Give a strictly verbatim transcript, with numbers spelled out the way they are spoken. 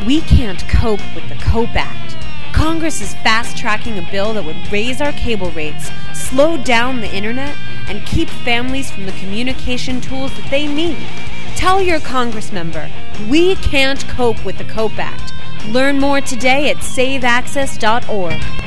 We can't cope with the COPE Act. Congress is fast-tracking a bill that would raise our cable rates, slow down the internet, and keep families from the communication tools that they need. Tell your Congress member, we can't cope with the COPE Act. Learn more today at save access dot org.